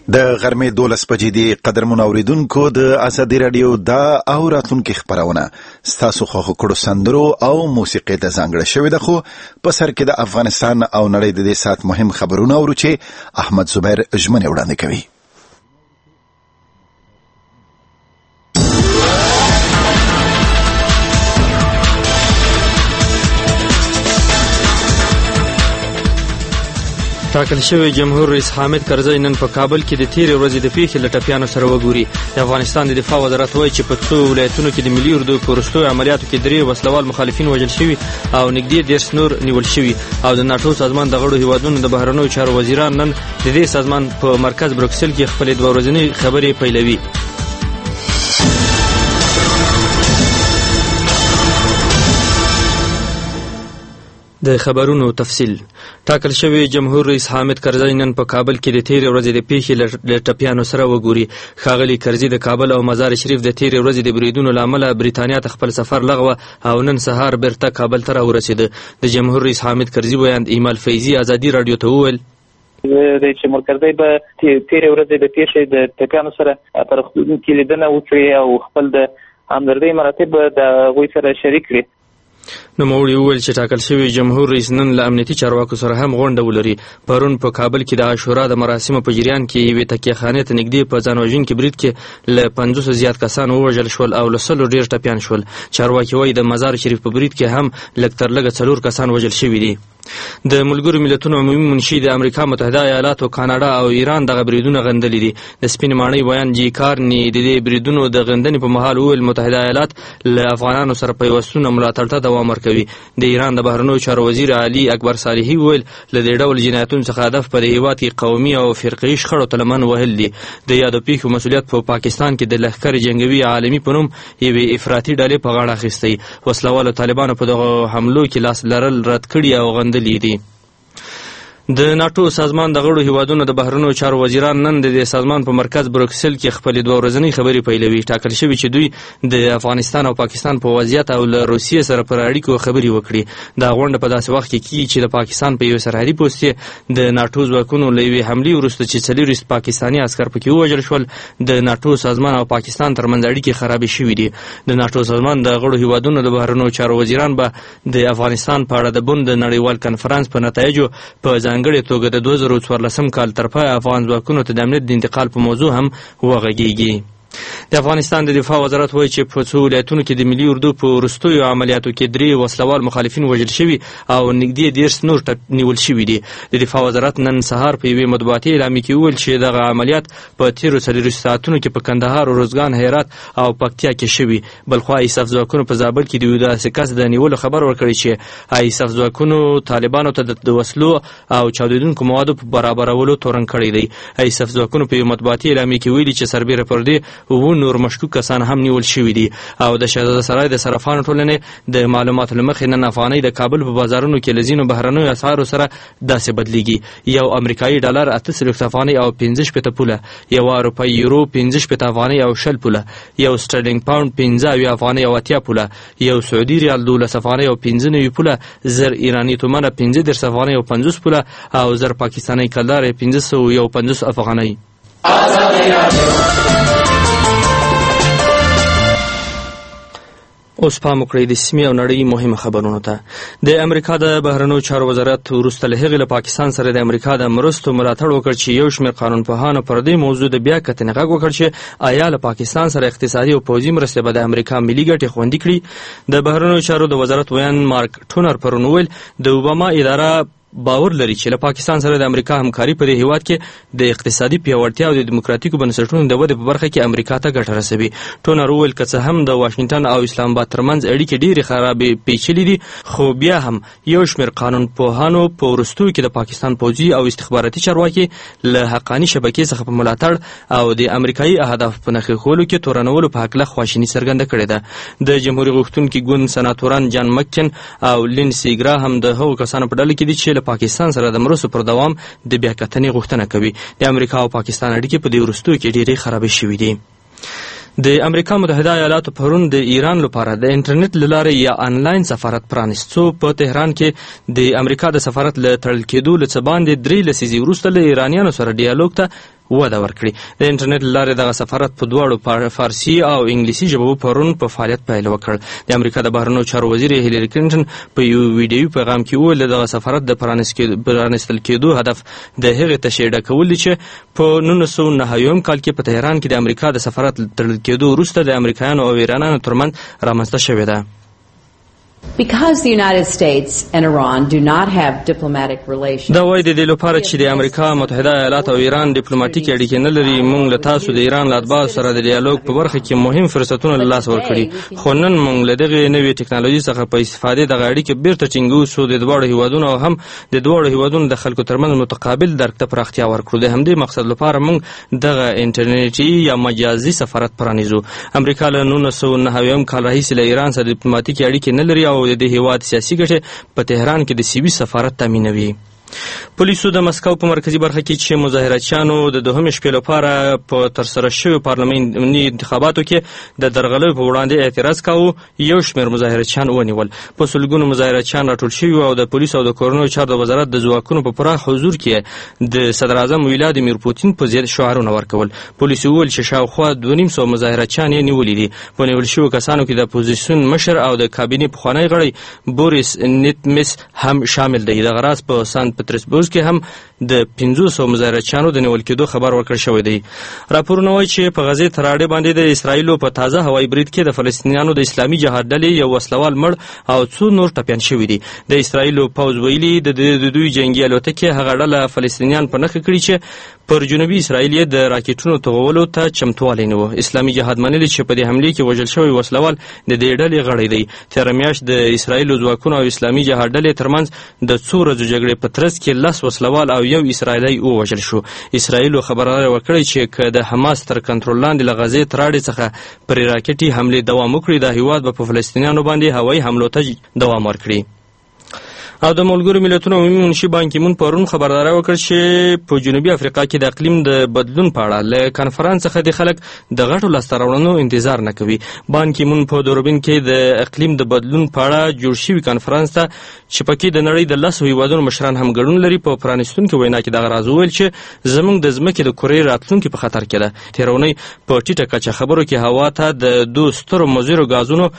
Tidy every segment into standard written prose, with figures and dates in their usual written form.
د غرمې 12 بجې دی قدرمن اوریدونکو د ازادي رادیو دا او راتلونکي خبرونه ستاسو خو کړو سندرو او موسیقي د ځانګړې شوې ده خو په سر کې د افغانستان او نړۍ د دې سات مهم خبرونه اورو چې احمد زبیر ژمنه وړاندې کوي. ټاکل شوی جمهور رئیس حامد کرزی نن په کابل کې د تیرې ورځې د پیښې له ټپیانو سره وګوري. د افغانستان د دفاع وزارت وایي چې په څو ولایتونو کې د ملي اردو په وروستیو عملیاتو کې 3 وسلوال مخالفین وژل شوي او نږدې 10 نور نیول شوي او د ناټو سازمان د غړو هیوادونو د بهرنیو چارو وزیران نن د دې سازمان په مرکز بروکسل کې خپلې 2 ورځنۍ خبرې پیلوي. د خبرونو تفصیل. ټاکل شوی جمهور رئیس حامد کرزی نن په کابل کې د تیرې ورځې د پیښې له ټپیانو سره وګوري. ښاغلي کرزی د کابل او مزار شریف د تیرې ورځې د بریدونو له امله بریتانیا ته خپل سفر لغوه او نن سهار بیرته کابل ته راورسېده. د جمهور رئیس حامد کرزی ویاند ایمال فیضي ازادي رادیو ته وویل د جمهور کرزی به تیرې ورځې د پیښې د ټپیانو سره پر خپلو کې لیدنه وکړي او خپل د همدردۍ مراتب د هغوی سره شریک کړي. نوموړي وویل چې ټاکل شوی جمهور رئیس نن له امنیتي چارواکو سره هم غونډه ولري. پرون په کابل کې د عاشورا د مراسمو په جریان کې یوې تکیهخانې ته نږدې په ځان وژونکي برید کې له 500 زیات کسان ووژل شول او له 100 ډېر ټپیان شول. چارواکي وایي د مزار شریف په برید کې هم لږ تر لږه 4 کسان وژل شوي دي. د ملګرو ملتونو عمومي منشي د امریکا متحده ایالاتو، کاناډا او ایران دغه بریدونه غندلي دي. د سپین ماڼۍ بیان جی کارني د دې بریدونو د غندنې په مهال وویل متحده ایالات له افغانانو سره پیوستونه ملاتړ ته دوام ورکوي. د ایران د بهرنیو چارو وزیر علي اکبر صالحي وویل له دې ډول جنایتونو څخه هدف په هیواد کې قومي او فرقي شخړو ته لمن وهل دي. د یادو پیښو مسؤلیت په پاکستان کې د لښکر جنګوي عالمي په نوم یوې افراطي ډلې په غاړه اخیستی. وسلوالو طالبانو په دغه حملو کې لاس لرل رد کړي او غندلي دي. د ناټو سازمان د غړو هیوادونو د بهرنیو چارو وزیران نن د دې سازمان په مرکز بروکسل کې خپلې 2 ورځنۍ خبرې پیلوي. ټاکل شوي چې دوی د افغانستان او پاکستان په وضعیت او له روسیې سره پر اړیکو خبرې وکړي. دا غونډه په داسې وخت کې کیږي چې د پاکستان په یو سرحدي پوسټ کې د ناټو ځواکونو له یوې حملې وروسته چې 4 پاکستاني عسکر پکې ووژل شول د ناټو سازمان او پاکستان ترمنځ اړیکې خرابې شوې دي. د ناټو سازمان د غړو هیوادونو د بهرنیو چارو وزیران به د افغانستان په اړه د بن د نړیوال کنفرانس په نتایجو په ځانګړې توګه د 2014 کال تر پایه افغان ځواکونو ته د امنیت د انتقال په موضوع هم وغږیږي. د افغانستان د دفاع وزارت وایي چې په څو ولایتونو کې د ملي اردو په وروستیو عملیاتو کې 3 وسلوال مخالفین وژل شوي او نږدې 10 نور نیول شوي دي. د دفاع وزارت نن سهار په یوې مطبوعاتي اعلامیه کې وویل چې دغه عملیات په تیرو 4 ساعتونو کې په کندهار، روزګان، هرات او پکتیا کې شوي. بلخوا ایساف ځواکونو په زابل کې د یو داسې کس د نیولو خبر ورکړی چې ایساف ځواکونو طالبانو ته د وسلو او چاودېدونکو موادو په برابرولو تورن کړی دی. ایساف ځواکونو په یو مطبوعاتي اعلامیه کې ویلي چې سربیره پر دې نور مشکوک کسان هم نیول شوي دي او د شهزاده سرای د صرافانو ټولنې د معلوماتو له مخې نن افغانۍ د کابل په بازارونو کې له ځینو بهرنیو اسعارو سره داسې بدلیږي. یو امریکایي ډالر 48 افغانۍ او 15 پوله، یو اروپایي یورو 15 افغانۍ او 20 پوله، یو سټرلینګ پاوند 15 افغانۍ او 80 پوله، یو سعودي ریال 12 افغانۍ او 15 پوله، زر ایرانی تومنه 15 افغانۍ او 50 پوله او زر پاکستاني کلدار 550 افغانۍ. اوس پام وکړئ د سیمې او نړۍ مهمه خبرونو ته. د امریکا د بهرنیو چارو وزارت وروسته له هغې له پاکستان سره د امریکا د مرستو ملاتړ وکړ چې یو شمېر قانونپوهانو پر دې موضوع د بیا کتنې غږ وکړ چې آیا له پاکستان سره اقتصادي او پوځي مرستې به د امریکا ملي ګټې خوندي کړي. د بهرنیو چارو د وزارت ویاند مارک ټونر پرون وویل د اوباما اداره باور لري چې له پاکستان سره د امریکا همکاري په دې هیواد کې د اقتصادي پیاوړتیا او د دیموکراتیکو بنسټونو د ودې په برخه کې امریکا ته ګټه رسوي. ټونر وویل که څه هم د واشنګټن او اسلام آباد ترمنځ اړیکې ډېرې خرابې پیچلې دي خو بیا هم یو شمېر قانونپوهانو په وروستیو کې د پاکستان پوځي او استخباراتي چارواکي له حقاني شبکې څخه په ملاتړ او د امریکایي اهدافو په نښه کولو کې تورنولو په هکله خواشیني څرګنده کړې ده. د جمهوریت غوښتونکي ګوند سناتوران جان مکین او لینسي ګراهم د هغو کسانو په ډله کې دي چې پاکستان سره د مرستو پر دوام د بیا کتنې غوښتنه کوي. د امریکا او پاکستان اړیکې په دې وروستیو کې ډېرې خرابې شوي دي. د امریکا متحده ایالاتو پرون د ایران لپاره د انټرنیټ له لارې یا آنلاین سفارت پرانیست. په تهران کې د امریکا د سفارت له تړل کېدو له څه باندې 3 لسیزې وروسته له ایرانیانو سره ډیالوګ ته وده ورکړي. د انټرنیټ لارې دغه سفارت په دواړو فارسي او انګلیسي ژبو پرون په فعالیت پیل وکړ. د امریکا د بهرنیو چارو وزیر هیلری کلینټن په یو ویډیوي پیغام کې وویل دغه سفارت د پرانیستل کېدو هدف د هغې تشې ډکول دي چې په 1999 کال کې په تهران کې د امریکا د سفارت تړل کېدو وروسته د امریکایانو او ایرانیانو ترمنځ رامنځته شوې ده. Because the United States and Iran do not have diplomatic relations. دا وایي د دې لپاره چې د امریکا متحده ایالات او ایران ډیپلوماټیک اړیکې نه لري، موږ له تاسو د ایران له اتباعو سره د ډیالوګ په برخه کې مهم فرصتونه له لاسه ورکړي، خو نن موږ له دغې نوې ټکنالوژي څخه په استفادې دغه اړیکې بیرته ټینګوو د دواړو هیوادونو او هم د دواړو هیوادونو د خلکو ترمنځ متقابل درک ته پراختیا ورکړو. د همدې مقصد لپاره موږ دغه انټرنیټي یا مجازي سفارت پرانیزو. امریکا له 1999 کال راهیسې له ایران سره ډیپلوماټیکې اړیکې نه لري او د دې هیواد سیاسي ګټې په تهران کې د سوي سفارت تامینوي. پولیسو د مسکو په مرکزی برخه کې چې مظاهرچیانو د دوهمې شپې لپاره په ترسره شویو پارلماني انتخاباتو کې د درغلیو په وړاندې اعتراض کاوه، یو شمېر مظاهرچیان ونیول. په سلګونو مظاهرچیان راټول شوي او د پولیسو او د کورنیو چارو د وزارت د ځواکونو په پراخ حضور کې د صدر اعظم ولادیمیر پوتین په ضد شعارونه ورکول. پولیسو وویل چې شاوخوا 250 مظاهرچیان یې نیولي دي. په نیول شویو کسانو کې د اپوزیسیون مشر او د کابینې پخوانی غړی بوریس نیتمس هم شامل دی. دغه راز په سانت پترزبورګ کې هم د 500 مظاهرچیانو د نیول کېدو خبر ورکړل شوی دی. راپورونه وایي چې په غزې تراړې باندې د اسرایلو په تازه هوایي برید کې د فلسطینیانو د اسلامي جهاد ډلې یو وسلوال مړ او څو نور ټپیان شوي دي. د اسرایلو پوځ ویلي د دوی جنگي الوتکې هغه ډله فلسطینیان په نښه کړي چې پر جنوبي اسرائیل د راکټونو توغولو ته چمتوالی نه و. اسلامي جهاد منلي چې په دې حملې کې وژل شوی وسلوال د دې ډلې غړی دی. تېره میاشت د اسرایلو ځواکونو او اسلامي جهاد ډلې ترمنځ د څو ورځو جګړې په ترڅ کې 10 وسلوال او یو اسرایلی ووژل شو. اسرایلو خبرداری ورکړی چې که د حماس تر کنټرول لاندې له غزې تراړې څخه پرې راکټي حملې دوام وکړي، د هیواد به په فلسطینیانو باندې هوایي حملو ته دوام ورکړي. او د ملګرو ملتونو عمومي منشي بان کی مون پرون خبرداری وکړ چې په جنوبي افریقا کې د اقلیم د بدلون په اړه له کانفرنس څخه د خلک د غټو لاسته راوړنو انتظار نه کوي. بان کی مون په دوربین کې د اقلیم د بدلون په اړه جوړ شوی کانفرنس ته چې پکې د نړۍ د 10 هیوادونو مشران هم ګډون لري په پرانیستونکو وینا کې دغه راز وویل چې زموږ د ځمکې د کورې راتلونکي په خطر کې ده. تیرونی په ټیټه کچه خبرو کې هوا ته د دوه سترو مضرو غازونو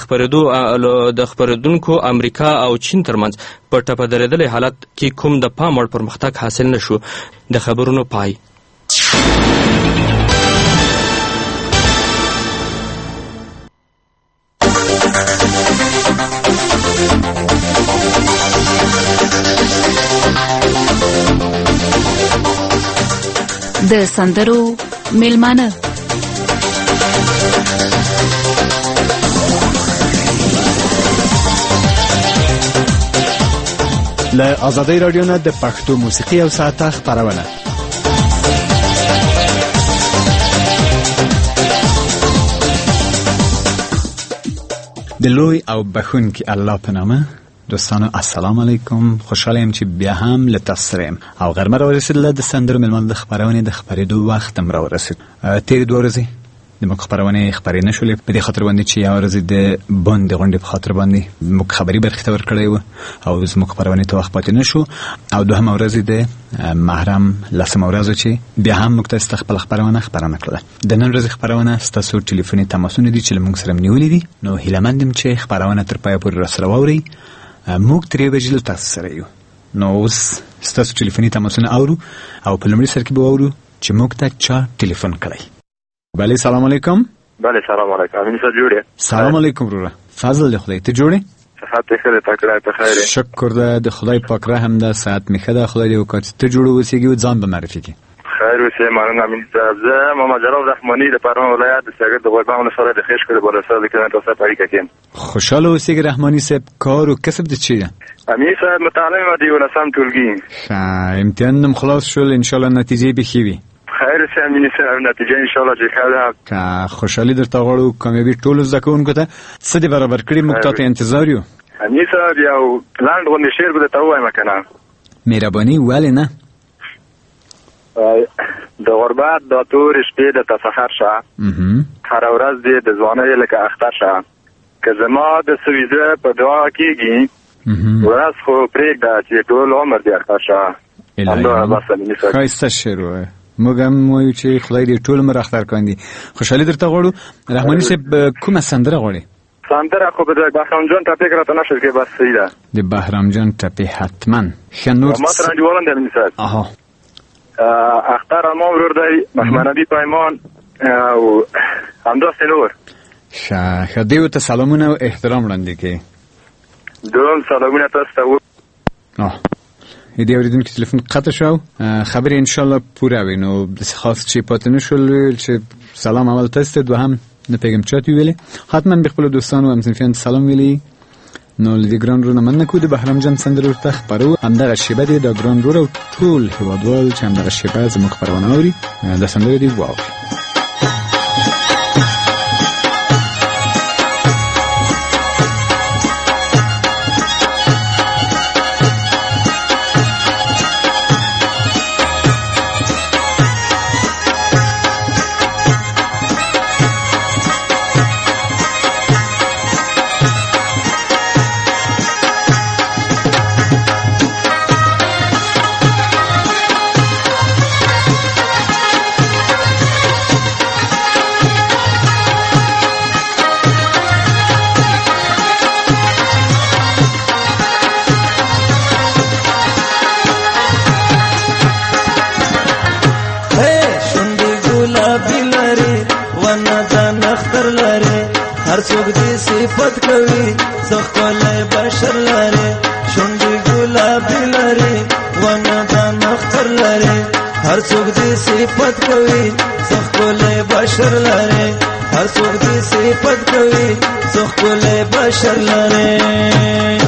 د خبرېدونکو امریکا او چین ترمنځ په ټپه درېدلې حالت کې کوم د پام وړ پرمختګ حاصل نشو. د خبرونو پای. د سندرو میلمانه له آزادۍ رادیو نه د پښتو موسیقي او ساعته خپرونه. د لوی او بخونکي الله په نامه. دوستانو السلام علیکم، خوشحاله یم چې بیا هم له تاسو سره یم او غرمه راورسېدله د سندرو میلمانه د خپرونې د خپرېدو وخت هم راورسېد. تېرې 2 ورځې د موږ خپرونې خپرې نه شولې په دې خاطر باندې چې یو ورځ د بند غونډې په خاطر باندې موږ خبري برخې ته ورکړی و او زموږ خپرونې ته وخت پاتې نه شو. او دوهمه ورځ د محرم 10مه ورځ چې بیا هم موږ ته خپل خپرونه کړله. د نن ورځې خپرونه ستاسو ټلیفوني تماسونه دي چې موږ سره نیولې دي. نو هیله مند یم چې خپرونه تر پایه پورې راسره واورئ. موږ ترې بجې تاسو سره یو. نو اوس ستاسو ټلیفوني تماسونه اورو او په لومړي سر کې به واورو چې موږ ته چا ټلیفون کړی. بله سلام علیکم. بله سلام علیکم. امین صاحب جوړه. سلام علیکم وروره. فضل د خدای ته جوړه. صحت خیر تکړه ته خیر. شکر ده د خدای پاک رحم ده. ساعت میخه ده خدای دې وکړي ته جوړ اوسېږي او ځان به معرفي کړي. خیر اوسې مانه امین صاحب. زه محمد جلال رحمانی د پروان ولایت د سګر د غوربان سره د خېش کړي بل سره د کړه تاسو په اړیکه کې. خوشاله اوسېږي رحمانی صاحب. کار او کسب د چی ده؟ امین صاحب متعلم دی ولسم ټولګي. امتحان خلاص شول ان شاء الله نتیجه به خي وي. خیر سه امین صاحب نتیجه ان شاء الله چې خاله کا خوشحالي درته غواړو. کامیابی ټول زده کوونکو ته څه دې برابر کړی موږ ته انتظار یو. امین صاحب یو لاند غونډه شعر به ته وایم کنه. مهرباني ولې نه؟ د غربت د تور شپې د تسخر شه هر ورځ دې د ځوانۍ لکه اختر شه که زما د سویزه په دعا کېږي ورځ خو پرېږده چې ټول عمر دې اختر شه. ښایسته شعر وایه. موږ هم وایو چې خدای دې ټول عمر اختر کاندي. خوشحالي درته غواړو. رحماني صاحب کومه سندره غواړي؟ سندره خو به د بهرام جان ټاپې راته نشل کې بس صحیح ده. د بهرام جان ټاپې حتما. ښه نور ما سره انډیوالان دی مثال. اختر ما ورور دی محمد نبی پیمان او همداسې نور. ښه دیو ته سلامونه او احترام وړاندې کوي. دوم سلامونه تاسو ته. دې اوریدونکو تلیفون قطع شو. خبرې ان شاء الله پوره وي. نو خاص چې پاتې نشول چې سلام اول تاسو ته، دوهم نه پیغام چاته ویلې، حتما به خپل دوستانو او همصنفیانو سلام ویلي. نو لدی ګران رو نه من کو د بهرام جان سندرو ته خبرو همدغه شیبه دی د ګران رو او ټول هوادوال چې همدغه شیبه زموږ خبرونه اوري د سندرو دی واو. هر څوک دې صفت کوي څخه بشر لري شونډې ګلابي لري ونه د نختر لري هر څوک دې صفت کوي څخه بشر لري هر څوک دې صفت کوي څخه بشر لري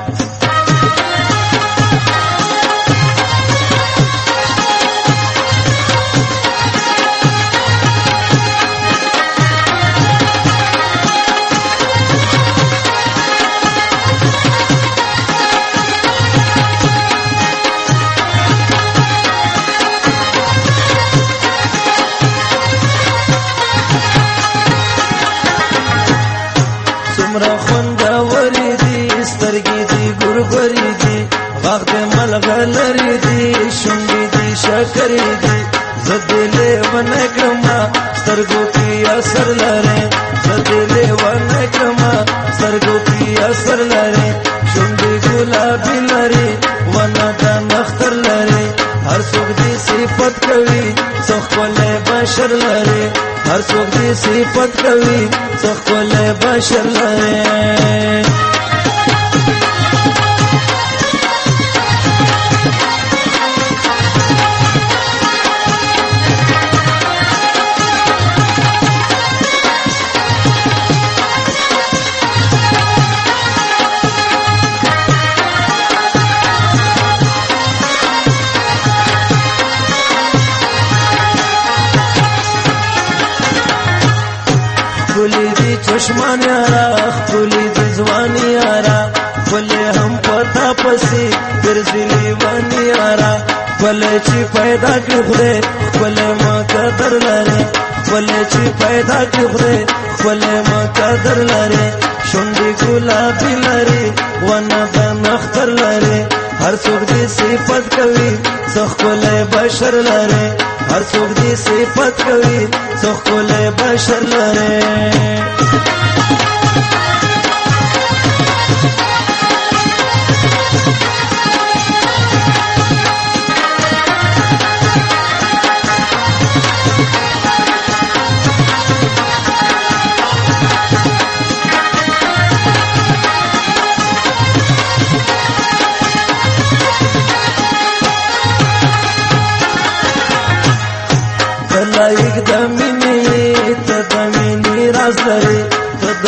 غلري دي شونډې دي شکرې دي زدلې ونه کما سترګو کې اثر لري زدلې ونه کما سترګو کې اثر لري شونډې ګلابي لري ونه د نختر لري هر څوک دې صفت کوي څخه بشر لري هر څوک دې صفت کوي څخه بشر لري چشمان یارا خپلی د ځواني یارا خپلې هم پتا پسې ګرځېلې واني یارا خپلې چې پیدا کړې خدای خپلې ما قدر لري خپلې چې پیدا کړې خدای خپلې ما قدر لري شونډې ګلابي لري ونه د نختر لري هر څوک دې صفت کوي څخه بشر لري هر څوک دې صفت کوي څخه بشر لري لایق د مینې ته د مینې راز لري ته د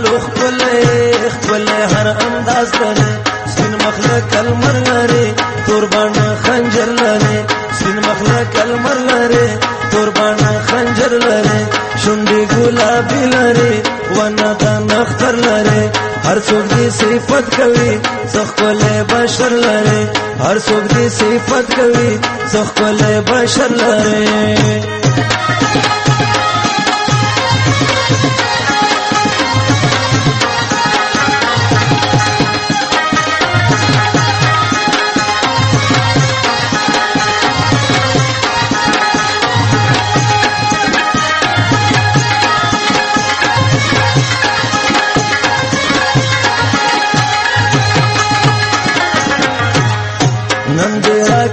خپل هر انداز لري سپین مخلق المر لري قربان خنجر لري سپین مخلق المر لري قربان خنجر لري شونډې ګلابي لري ونه د نختر لري هر څوک دې صفت کوي څخه بشر لري هر څوک دې صفت کوي څخه بشر لري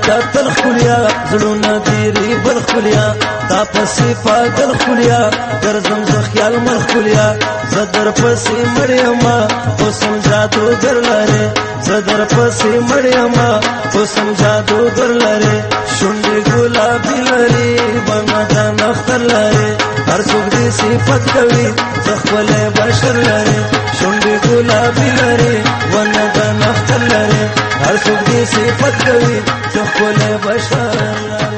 کتل خولیا زړونه دیری بل خولیا تا پسې پاگل خولیا ګرځم زه خیال مر خولیا زه در پسې مړیما حسن جادوګر لرې زه در پسې مړیما حسن جادوګر لرې شونډې ګلابي لرې بڼه د نختر لرې هر څوک دې صفت کوي زه ښکلی بشر لرې شونډې ګلابي لرې بڼه د نختر لرې هر څوک دې صفت کوي زه ښکلی بشر لرې.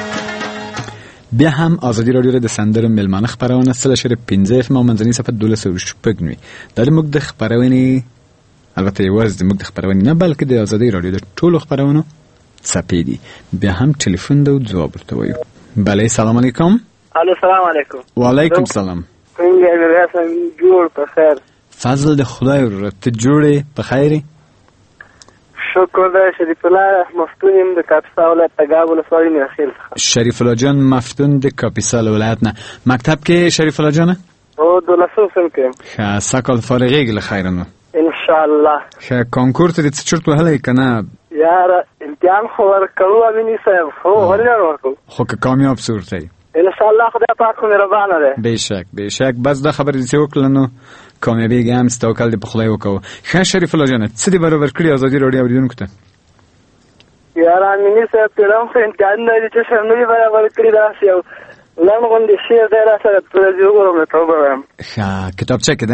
بیا هم ازادي راډیو د سندرو ملمانه خپرونه 3.15 FM منځنۍ صفحه 12 دا موږ د خپرونې البته یوازې د موږ د خپرونې نه بلکې د ازادي راډیو د ټولو خپرونو صفحې دي. بیا هم ټلیفون ده او ځواب ورته وایو. بله سلام علیکم. الو سلام علیکم. وعلیکم سلام. څنګه یې جوړ په خیر؟ فضل د خدای ورته ته جوړې په خیرې؟ شکر ده. شریف الله مفتون یم د کاپیسا ولایت تګاب ولسوالۍ میرخیل څخه. شریف الله جان مفتون د کاپیسا ولایت نه. مکتب کې شریف الله جانه؟ او 12 سال کې یم. ښه سږ کال فارغېږي له خیره نو انشاءالله. ښه کانکور ته دې څه چرت وهلی که نه؟ یاره امتحان خو ورکوو امیني صاحب خو ولې نه ورکوو خو که کامیاب صورت ی انشاءالله خدای پاک خو مهربانه دی. بېشک بېشک بس دا خبرې دې وکړله نو کامیابېږي هم توکل دې په خدای وکوو. ښه شریف الله جانه څه دې برابر کړي ازادي راډیو اورېدونکو ته؟ یاره امیني صاحب پیډم خو امتحانونه دي چې سم نه دي برابر کړي داسې یو لنډ غوندې شعر دی راسره پرځي وګورم له توبه وایم. ښه کتابچه کې ده؟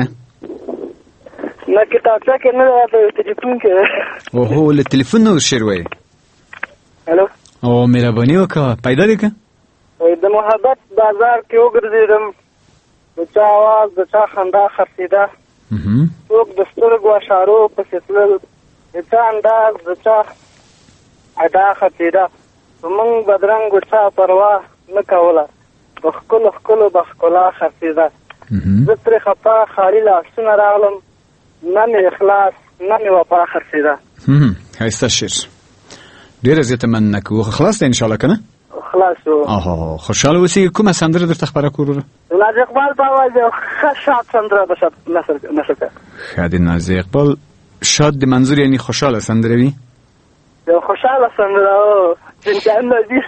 نه کتابچه کې نه ده په تلیفون کې ده. اوهو له تلیفون نه شعر وایي؟ الو او مهرباني وکړه پیدا دې که؟ د محبت بازار کې وګرځېدم د چا اواز د چا خندا خرڅېده څوک د سترګو اشارو پسې تلل د چا انداز د چا ادا خرڅېده په موږ بدرنګو چا پروا نه کوله په ښکلو ښکلو به ښکلا خرڅېده زه ترې خفه خالي لاسونه راغلم نه مې اخلاص نه مې وفا خرڅېده. ښایسته شعر ډېره زیاته مننه کوو. خلاص دی انشاءالله که نه؟ خلاص و. آها خوشحاله اوسئ. کومه سندره درته خپره کړو وروره؟ نازي اقبال په اواز یو ښه شاد سندره به نشر کړه. ښه د نازي اقبال شاد د منظور یعنی خوشحاله سندره وي؟ یو خوشحاله سندره او امتحان دي.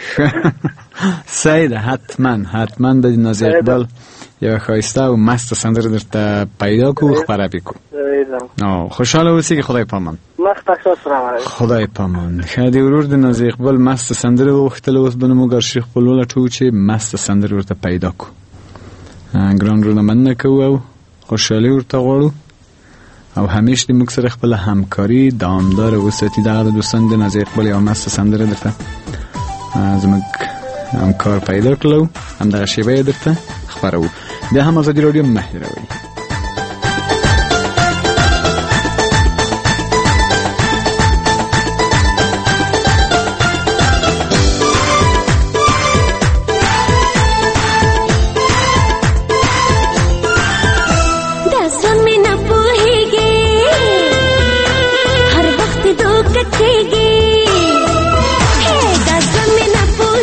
صحیح ده حتما به د نازي اقبال یو ښایسته او مست سندره درته پیدا کړو خپره پې کړو. خوشحاله اوسئ. خدای پامان. خدای پامان. ښه د ورور د نازي اقبال مست سندره وغوښتله. اوس به نو موږ ارشیف خپل ولټوو چې مست سندره ورته پیدا کړو. ګران وروڼه مننه کوو او خوشحالي ورته غواړو او همیش د موږ سره خپله همکاري دوامداره وساتي. دغه د دوستان د نازي اقبال یو مست سندره درته زموږ همکار پیدا کړلو همدغه شیبه یې درته خپروو. بیا هم ازادي راډیو مه هېروئ.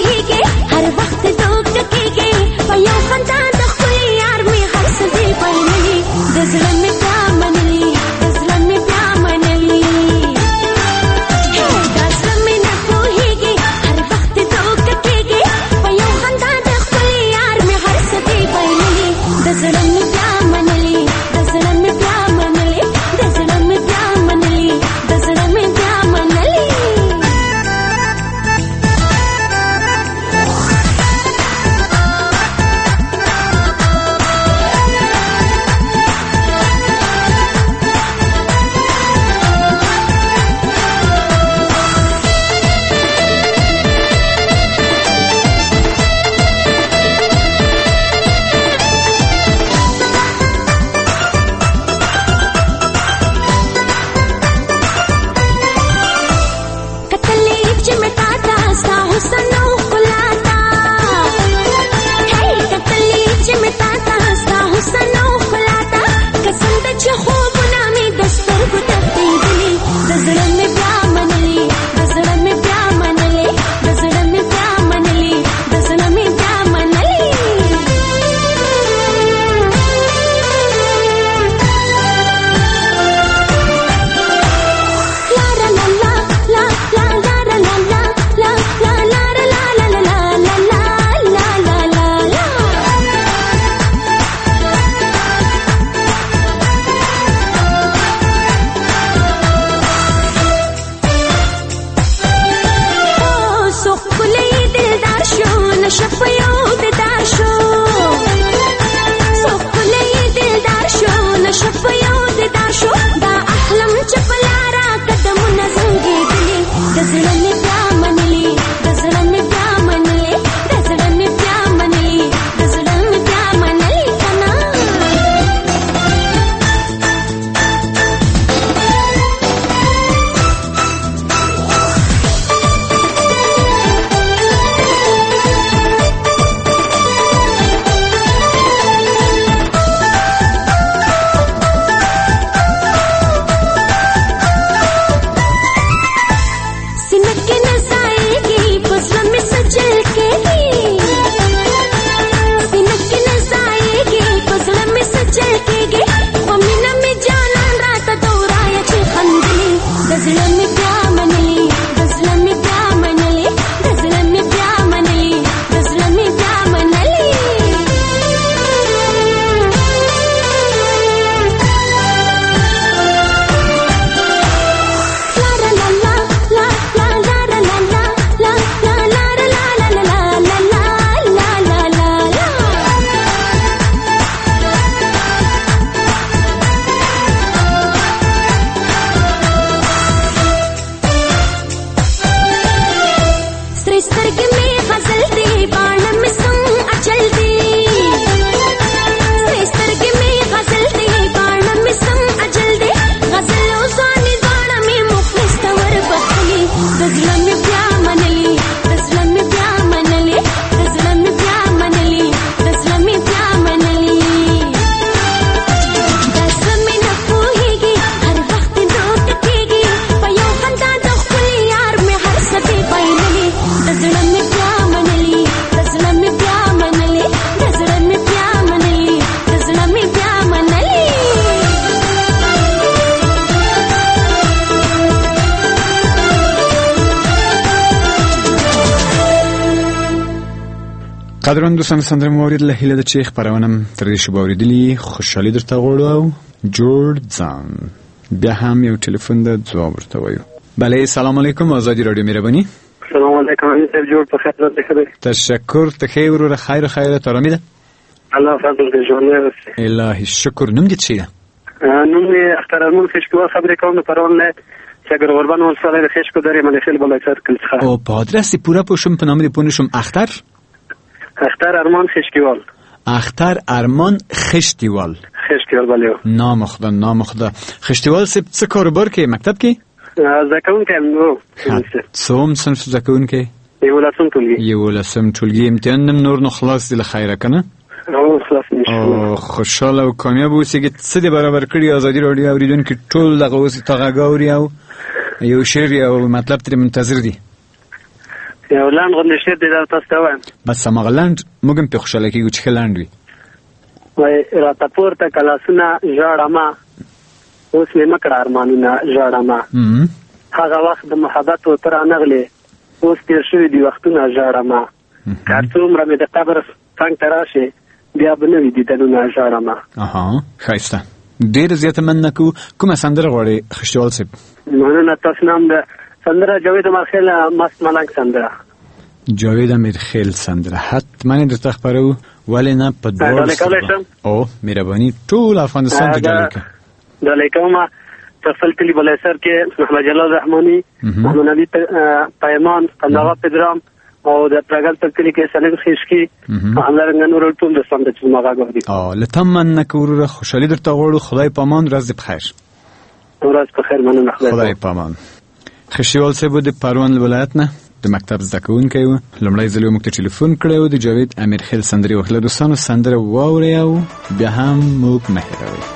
Yo, cantando, Julián, mi hija se ve bailar. قدرمن دوستان سندره مو اوریدله هیله ده چې خبرونه تر دې شی اوریدلی خوشحالي درته غواړو او جوړ ځان. بیا هم یو ټلیفون د ځواب ورته وایو. بله سلام علیکم آزادی رادیو مهربانی. سلام علیکم امین صاحب جوړ په خیر راځي. تشکر ته خیر ورو خیر ته رامیده. الله فضل دې ژوند ورسې. الهی شکر. نوم دې څه ده؟ نوم دې اختر ارمان خشکوال خبرې کوم پرون نه چګر وربان ولسوالۍ خشکو درې ملخیل بلایسر کلڅخه. او په ادرس پورا پوشم په نام دې پونشم اختر ارمان خشکوال. اختر ارمان خشتیوال. خشتیوال بله. نام خدا. خشتیوال سب څه کاروبار کې مکتب کې؟ زکون کې نو. څوم صنف زکون کې؟ یولسم ټولګي امتحان نم نور نو خلاص دې خیره کنه؟ خلاص نشو. خوشاله او کامیاب اوسئ چې څه دې برابر کړی آزادی رادیو اوریدونکو ټول دغه اوس تاغاوري او یو شعر او مطلب تر منتظر دي. یو لاند غونډه شته د تاسو ته وایم. بس مغلند موږ په خوشاله کېږو چې لاند وي. وای راته پورته کلاسونه ژړما اوس مې مکړه ارمانونه ژړما. هغه وخت د محبت او تر نغلې اوس تیر شوی دی وختونه ژړما. که څومره مې د قبر څنګ ته راشي بیا به نه وي دیدنونه ژړما. ښایسته. ډېر زیاته مننه کوو. کومه سندره غواړې خشتیوال صاحب؟ مننه. تاسو نام ده سندره جاوید امیرخیل مست ملنګ سندره. جاوید امیرخیل سندره حتما درته خبرو ولې نه په دوه او مهرباني ټول افغانستان ته ډالکه ډالکه تفصیل کلی بلایسر کې محمد جلال رحمانی محمد نبی پیمان الله پدرام او د پرګل تکلی کې سلیم خشکی همدارنګه نور ټول د سم د چې ماغه غوډي لتمن نکوره خوشالي درته غواړو. خدای پامان ورځ بخیر. ورځ بخیر. مننه. خدای پامان. خشتیوال صاحب د پروان ولایت نه د مکتب زده کوونکی و. لومړی ځل موږ ته ټلیفون کړی و د جاوید امیرخیل سندرې وکړه. دوستانو سندره واورئ او بیا هم موږ مه هېروئ.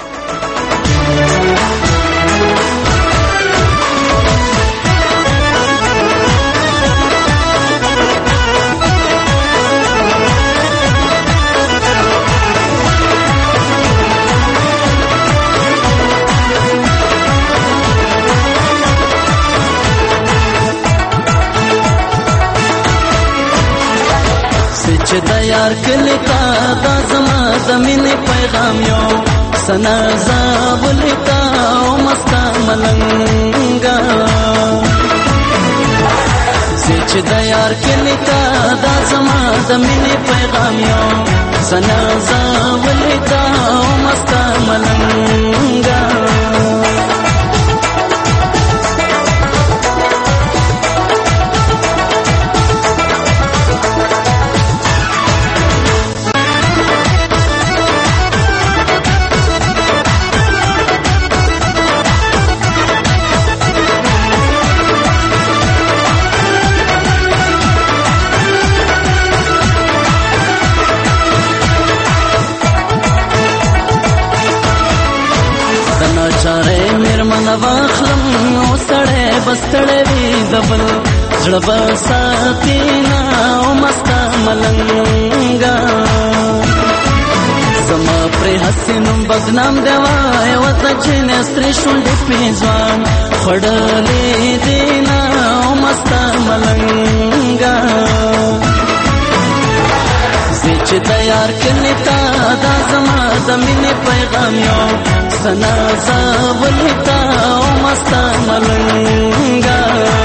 چې د یار کلی تا دا زما د مینې پیغام یو سنا زابل تا او مستا ملنګا. چې د یار کلی تا دا زما د مینې پیغام یو سنا زابل تا او مستا ملنګا. واخلم او سړی بستړی وي دبل زړه به ساتینا او مستا ملنګا. زما پرې حسینم بدنام دی وای وته چې نستري شونډې پیځوان خړلې دینا او مستا ملنګا. چې د یار کلی تا دا زما د مینې پیغام یو سنا زابل تا او مستا ملنګا.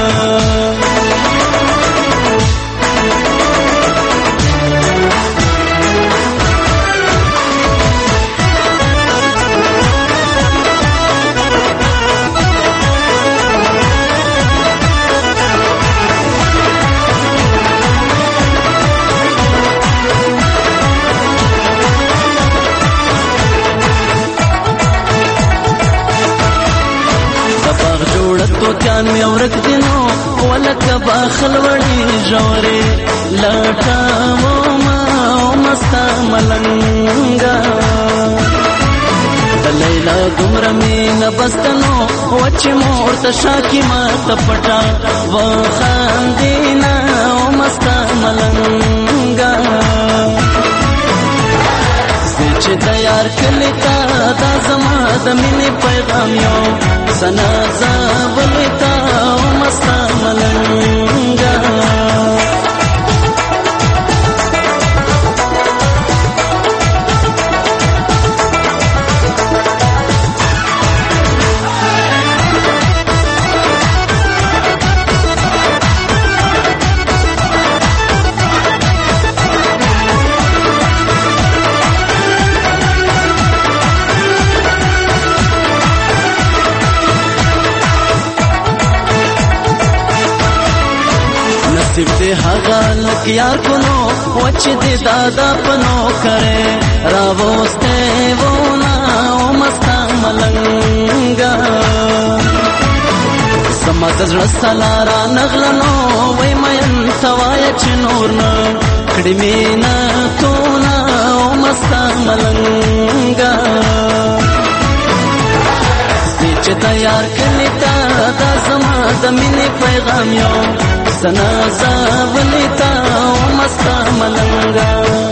کان می ورک دینو ولکه باخل وړي جوړي لټا ما مستا ملنګا. د لیلا دومره مینه بستنو وچې مور ته شاکي ما ته پټا و خاندینا مستا ملنګا. چې د یار کلی تا دا زما د مینې پیغام یو سنا زابل تا او مستا ملنګا. هغه لک یار کنو وچ دې دادا پنو کرے راوسته وونا او مستا ملنګا سما زړه سلارا نغلنو وای مې سوای چې نور نه کړي مینا تو نا او مستا ملنګا چې تیار کړی تا دا زما د مینې پیغام یو سنا زولتا او مستا ملنګا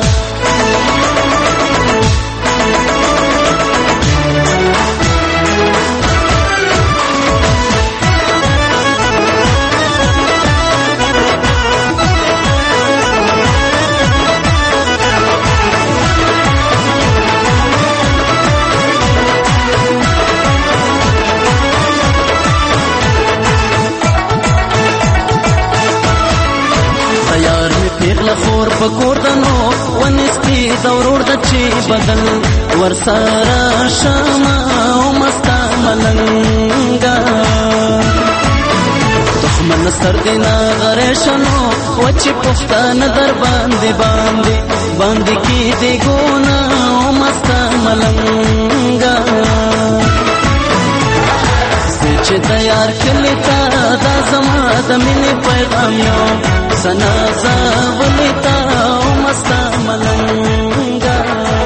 خور پکور دنو ونسپی دورور د چی بدل ورسارا شما او مستا ملنګا دښمن سر دینا غریشنو وچ پښتن در باندې کی دی ګونا او مستا ملنګا چې تیار کړی تا دا زما د مینې پیغام یو سنا زولتا او مستا ملنګا.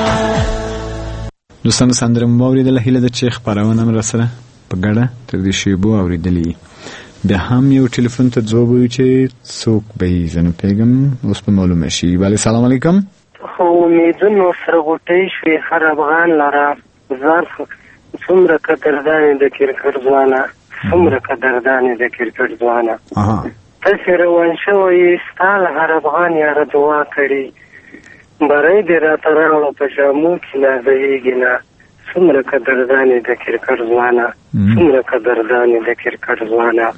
دوستانو سندره مو اوریدله، هیله ده چې خپرونه مو راسره په ګډه تر دې شیبو اوریدلې. بیا هم یو ټلیفون ته ځواب وایو چې څوک به یې زه نه پوهېږم، اوس به معلومه شي. بله سلام علیکم. خو امیدونو سره غوټۍ شوې هر افغان لره ظرف څومره قدردانې د کرکټ ځوانه، څومره قدردانې د کرکټ ځوانه. تاسې روان شوی ستا له هر افغان یاره دعا کړي، بری دې راته راوړه په جامو کې نازویږي نه. څومره قدردانې د کرکټ ځوانه، څومره قدردانې د کرکټ ځوانه.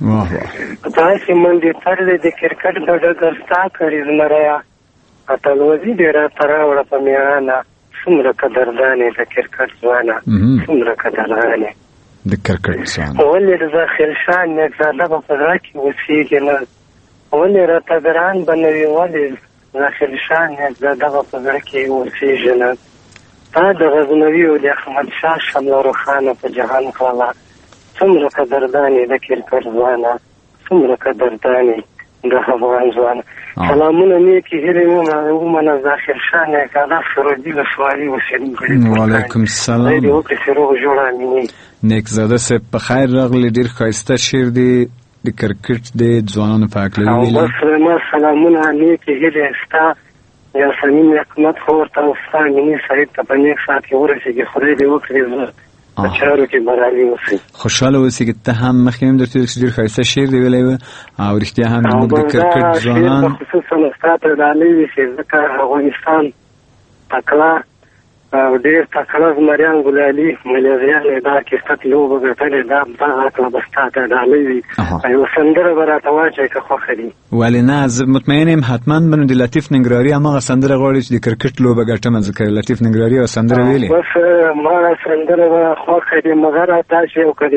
تاسې منډې تړلې د کرکټ په ډګر ستا کړي زمریا، اتلوزي دې راته راوړه په میړانه. څومره قدردانې د کرکټ ځوانه، څومره قدردانې د کرکټ ځوانه. ولې د ذاخر شاه نیکزاده به په زړه کې اوسېږي نه، ولې راته ګران به نه وي، ولې ذاخر شاه نیکزاده به په زړه کې اوسېږي نه. تا د غزنوي او د احمدشاه شمله روښانه په جهان کړله. څومره قدردانې د کرکټ ځوانه، څومره قدردانې د افغان ځوانه. سلامونه نیکې هیلې ومنه ذاخر شاه نیکزاده سرودي ولسوالي اوسېدونکی. وعلیکم السلام. خدای دې وکړي چې روغ جوړ امینې. نیکزاده صاحب په خیر راغلی، ډېر ښایسته شعر دی د کرکټ د ځوانانو په هکله ویلي. بس ما سلامونه نیکې هیلې ستا یاسمین حکمت خور ته او ستا امینې صاحب ته په نیک ساعت کې ورسېږي. خدای دې وکړي زه په چارو کې بریالي اوسئ. خوشحاله اوسئ. ته هم مخکې هم درته ویل چې ډېر ښایسته شعر دی ویلی و، او رښتیا هم زموږ د کرکټ ځوانان خصوصا ستا ته ډالۍ وي چې ځکه افغانستان تکړه او ډېر تکړه زمریان ګلالي ملیزیانې دا کرکټ لوبه ګټلې، دا عقله به ستا ته ډالۍ وي. یو سندره به راته واچوې که خوښه دي. ولې نه، زه مطمئن یم حتما به نو د لطیف ننګرهاري هماغه سندره غواړي چې د کرکټ لوبه ګټمه، ځکه لطیف ننګرهاري یوه سندره ویلې. بس ما سندره به خوښه دي، مګر تاسې یو که د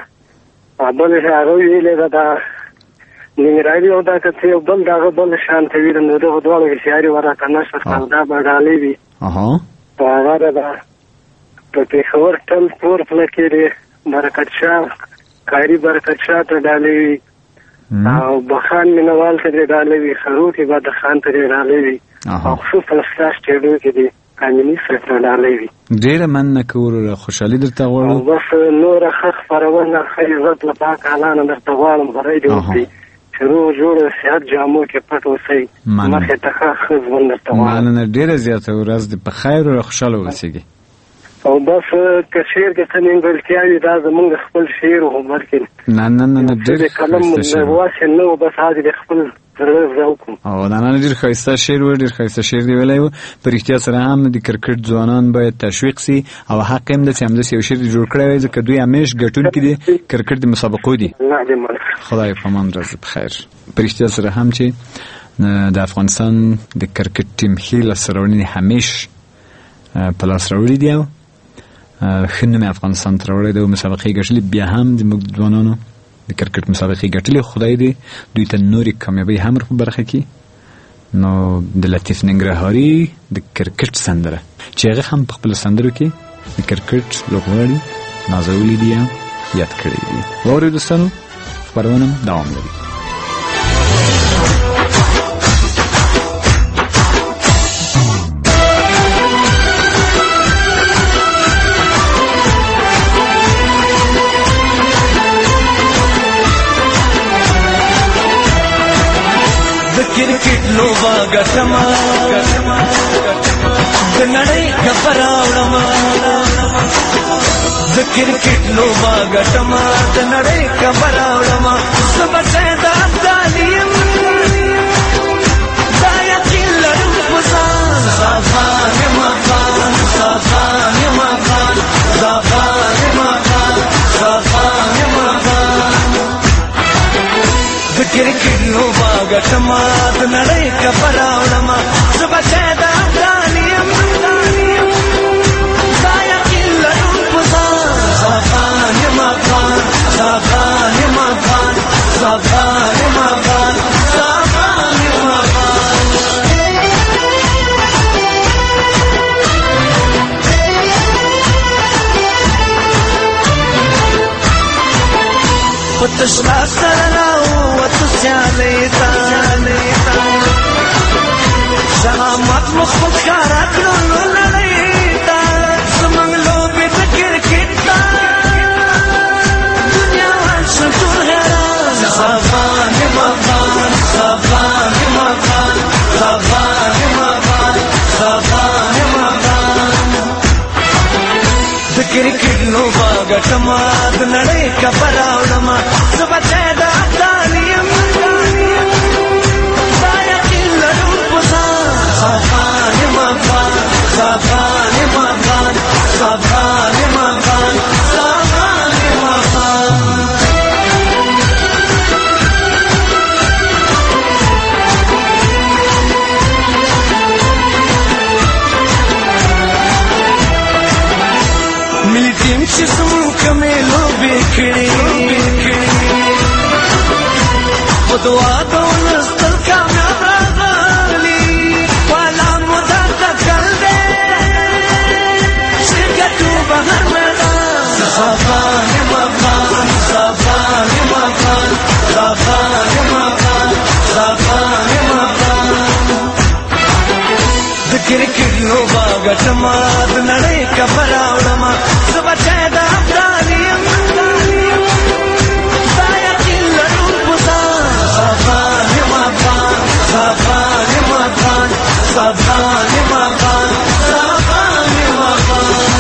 بل هغه ویلې ده دا ننګرهاري او دا که څه یو بل د هغه بل شان ته ویل نو دغه دواړه هوښیاري به راته نشته کړل، دا به ډالۍ وي. هغه ده په پېښور ټل پور پله کې د برکت شاه قاري برکت شاه ته ډالۍ وي، او بخان مینوال ته دې ډالۍ وي، خروټي بدر خان ته دې ډالۍ وي، او خصوصا ستا سټېډیو کې دې امیني صاحب ته ډالۍ وي. ډېره مننه کوو، خوشحالي درته غواړو. او بس نوره ښه خپرونه ښه عزت له پاک الله نه درته غواړم. خدای دې وکړي چې روغ جوړ صحت جامو کې پټ اوسئ، مخې ته ښه ژوند درته غواړم. مننه، ډېره زیاته ورځ دې په خیر او خوشحاله اوسېږي. او بس که شعر کې څه نیمګړتیاوې دا زمونږ خپل شعر و، بلکې نه نه نه ډېر قلم واسې نه و، بس هغه د خپل زړه ذوق و. او دا نه ډېر ښایسته شعر و، ډېر ښایسته شعر دی ویلی و. په رښتیا سره هم د کرکټ ځوانان باید تشویق سي، او حق هم ده چې همداسې یو شعر جوړ کړی وي، ځکه دوی همیش ګټونکي دي کرکټ د مسابقو دي. خدای په امان ورځ په خیر. په رښتیا سره هم چې د افغانستان د کرکټ ټیم ښې لاسته راوړنې همیش په لاس راوړي دي، او ښه نوم افغانستان ته راوړی دی او مسابقې ګټلې. بیا هم زموږ ځوانانو د کرکټ مسابقې ګټلې، خدای دې دوی ته نورې کامیابۍ هم په برخه کې. نو د لطیف ننګرهاري د کرکټ سندره چې هغه هم په خپل سندرو کې د کرکټ لوبغاړي نازولي دي یاد کړی دي. واورئ دوستانو، خپرونه دوام لري. کرکټ لوبا ګټما د نړۍ خبر راوړما، د کرکټ لوبا ګټما د نړۍ خبر راوړما، سبته د افغانیم دا یقین لرم پسان صافان مخان صافان مخان صافان مخان صافان مخان د کرکټ لوبا ګټما د نړۍ خبر راوړما، سبته د افغانیم دا یقین لرم پسان صافان مخان صافان مخان صافان مخان صافان مخان. پتشلا سرناو وتسیالی تا شهامت مخفت کارات لولو لڑی تا زمانگ لوبی تا کرکٹ تا دنیا وانشن طول حیران صافان مخان صافان مخان صافان مخان صافان مخان د کرکټ لوبا ګټما د نړۍ خبر راوړما، سبته د افغانیم دا یقین لرم پسان صافان مخان صافان مخان صافان مخان صافان مخان. ملی ټیم چې زموږ کمې لوبې کړې په دعا د ولستل کامیاب راغلي، والا مو دا تکل دی چې ګټو به هر میدان صافان مخان صافان مخان صافان مخان صافان مخان. د کرکټ لوبا ګټما د نړۍ خبر راوړما، سبته د افغانیم دا یقین لرم پسان صافان مخان صافان مخان صافان مخان صافان مخان.